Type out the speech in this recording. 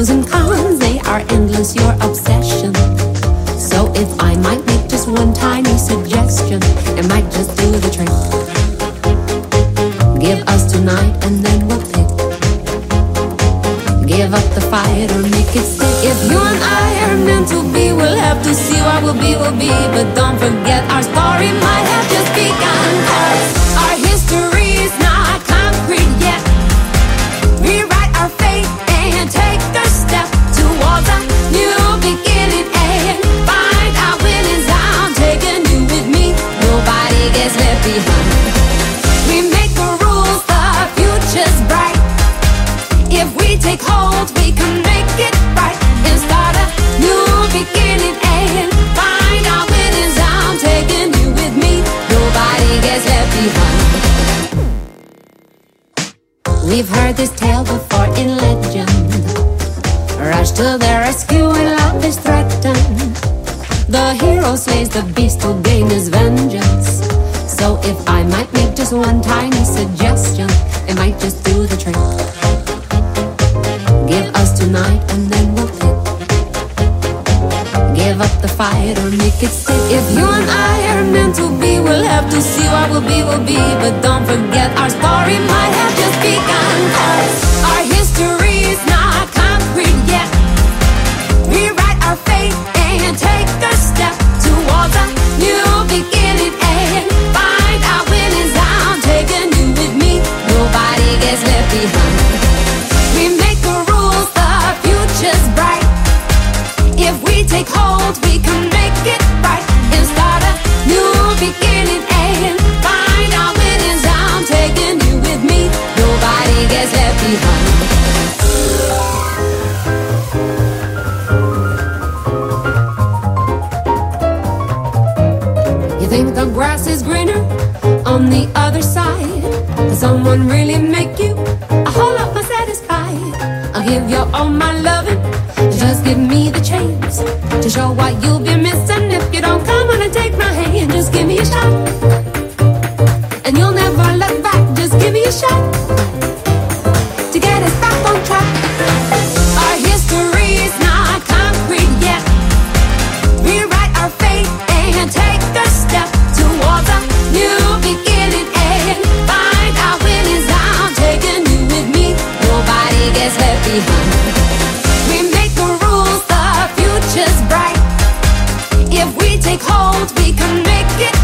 and cons, they are endless, your obsession. So if I might make just one tiny suggestion, it might just do the trick. Give us tonight and then we'll pick. Give up the fight or make it stick. If you and I are meant to be, we'll have to see what will be, will be. But don't forget our story might have just begun. 'Cause our history is not concrete yet. Rewrite our fate and take a step towards a new beginning and find our winnings. I'm taking you with me. Nobody gets left behind. We make the rules, the future's bright. If we take hold, we can make it right and start a new beginning and find our winnings. I'm taking you with me. Nobody gets left behind. We've heard this tale before in legend. Rush to the rescue when love is threatened. The hero slays the beast to gain his vengeance. So if I might make just one tiny suggestion, it might just do the trick. Give us tonight and then we'll pick. Give up the fight or make it stick. If you and I are meant to be, we'll have to see what will be, will be. But don't forget our story might have just begun. 'Cause our history is not concrete yet. Rewrite our fate and take a step towards a new beginning and find our winnings. I'm taking you with me. Nobody gets left behind. We make the rules, the future's bright. If we take hold, we can make it right and start a new beginning and find our winnings. I'm taking you with me. Nobody gets left behind. You think the grass is greener on the other side? Does someone really make you a whole lot more satisfied? I'll give you all my loving. Just give me the chance to show what you'll be missing if you don't come on and take my hand. Just give me a shot, and you'll never look back. Just give me a shot to get us back on track. Our history is not concrete yet. Rewrite our fate and take a step towards a new beginning and find our winnings. I'm taking you with me. Nobody gets left behind. We make the rules, the future's bright. If we take hold, we can make it